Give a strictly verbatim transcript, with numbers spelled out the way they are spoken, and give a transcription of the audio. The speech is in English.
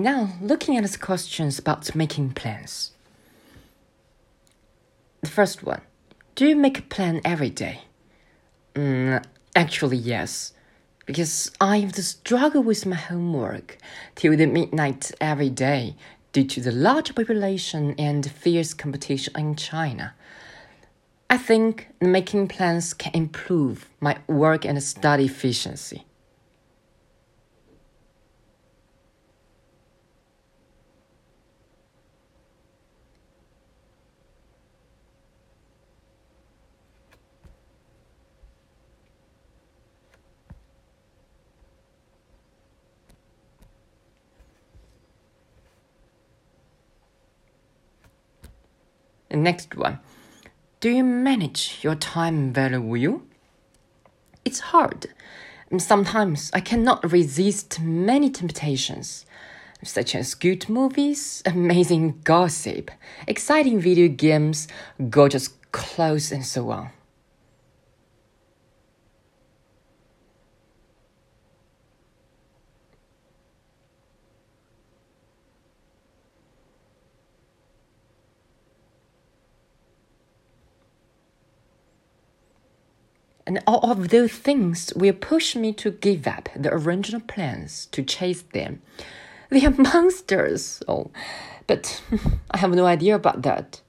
Now, looking at the questions about making plans. The first one, do you make a plan every day? Mm, actually, yes. Because I have to struggle with my homework till the midnight every day due to the large population and fierce competition in China. I think making plans can improve my work and study efficiency. The next one, do you manage your time very well? It's hard. Sometimes I cannot resist many temptations, such as good movies, amazing gossip, exciting video games, gorgeous clothes, and so on. And all of those things will push me to give up the original plans to chase them. They are monsters. Oh, but I have no idea about that.